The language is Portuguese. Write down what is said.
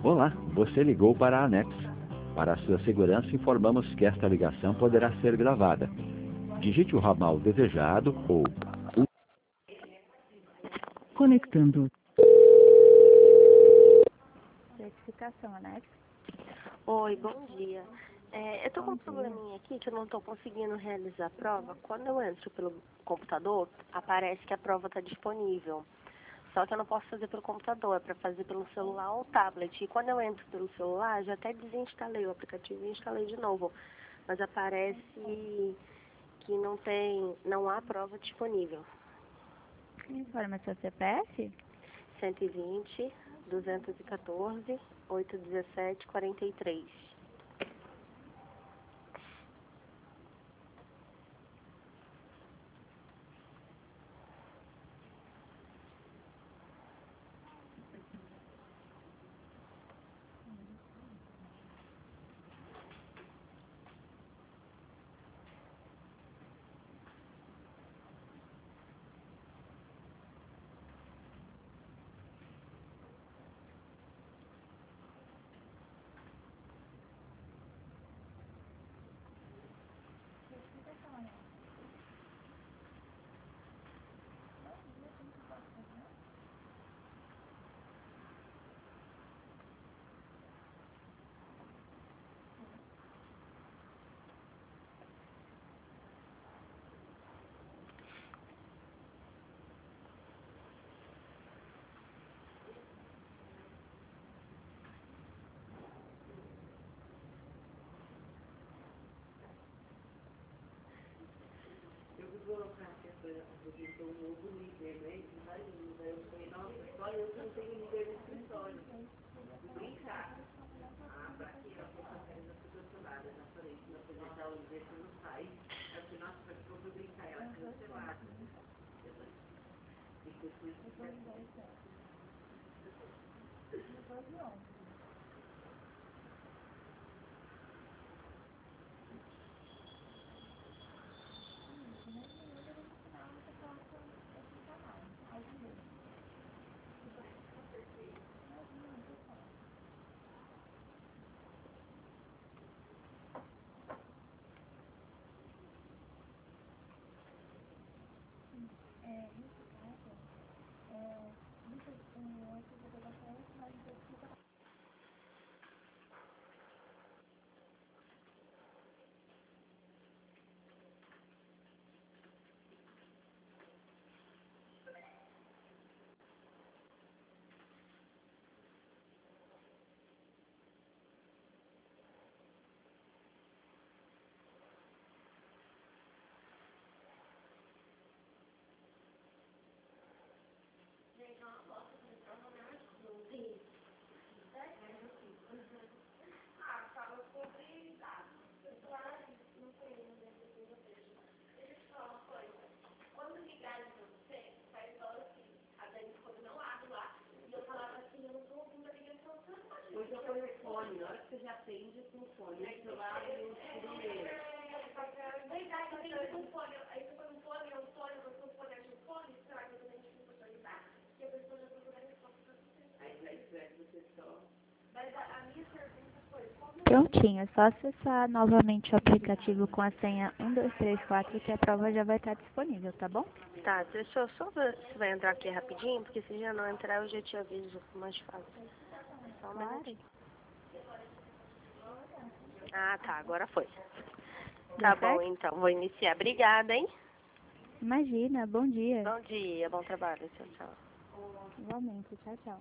Olá, você ligou para a Anex. Para a sua segurança, informamos que esta ligação poderá ser gravada. Digite o ramal desejado ou... Conectando. Certificação, Anex. Oi, bom dia. Eu estou com um probleminha aqui que eu não estou conseguindo realizar a prova. Quando eu entro pelo computador, aparece que a prova está disponível. Só que eu não posso fazer pelo computador, é para fazer pelo celular ou tablet. E quando eu entro pelo celular, já até desinstalei o aplicativo e instalei de novo. Mas aparece que não há prova disponível. Informa seu CPF. 120, 214, 817, 43. Prontinho, é só acessar novamente o aplicativo com a senha 1234 que a prova já vai estar disponível, tá bom? Tá, deixa eu só ver se vai entrar aqui rapidinho, porque se já não entrar eu já te aviso mais fácil. Só um minutinho. Ah, tá, agora foi. Tá bom, então, vou iniciar. Obrigada, hein? Imagina, bom dia. Bom dia, bom trabalho. Tchau, tchau. Igualmente, tchau, tchau.